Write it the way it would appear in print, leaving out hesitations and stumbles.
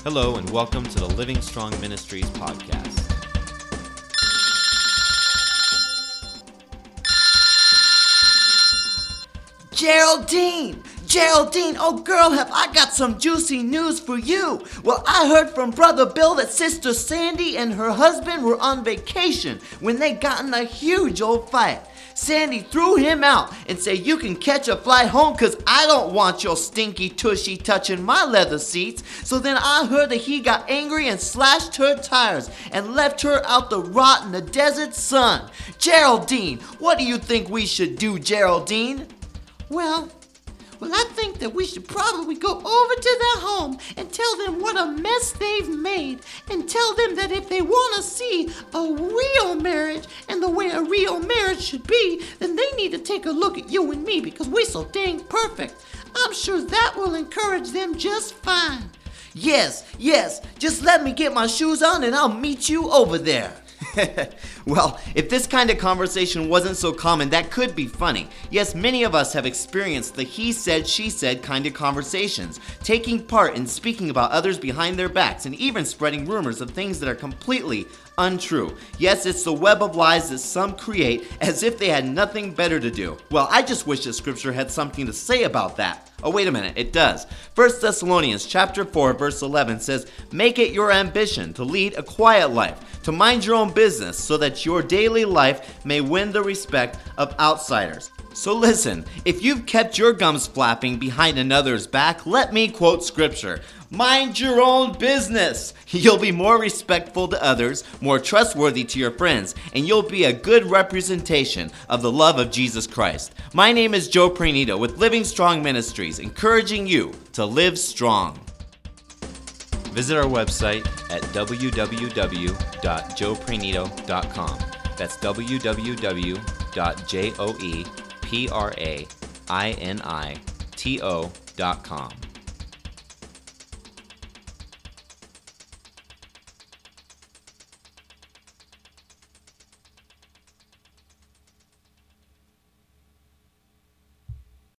Hello and welcome to the Living Strong Ministries podcast. Geraldine, oh girl, have I got some juicy news for you. Well, I heard from Brother Bill that Sister Sandy and her husband were on vacation when they got in a huge old fight. Sandy threw him out and said, "You can catch a flight home because I don't want your stinky tushy touching my leather seats." So then I heard that he got angry and slashed her tires and left her out to rot in the desert sun. Geraldine, what do you think we should do, Geraldine? Well, I think that we should probably go over to their home and tell them what a mess they've made, and tell them that if they want to see a real marriage and the way a real marriage should be, then they need to take a look at you and me because we're so dang perfect. I'm sure that will encourage them just fine. Yes, just let me get my shoes on and I'll meet you over there. Well, if this kind of conversation wasn't so common, that could be funny. Yes, many of us have experienced the he said, she said kind of conversations, taking part in speaking about others behind their backs and even spreading rumors of things that are completely untrue. Yes, it's the web of lies that some create as if they had nothing better to do. Well, I just wish the scripture had something to say about that. Oh, wait a minute, it does. 1 Thessalonians chapter 4, verse 11 says, "Make it your ambition to lead a quiet life, to mind your own business, so that your daily life may win the respect of outsiders." So listen, if you've kept your gums flapping behind another's back, let me quote scripture. Mind your own business. You'll be more respectful to others, more trustworthy to your friends, and you'll be a good representation of the love of Jesus Christ. My name is Joe Pranito with Living Strong Ministries, encouraging you to live strong. Visit our website at www.joepranito.com. That's www.joepranito.com.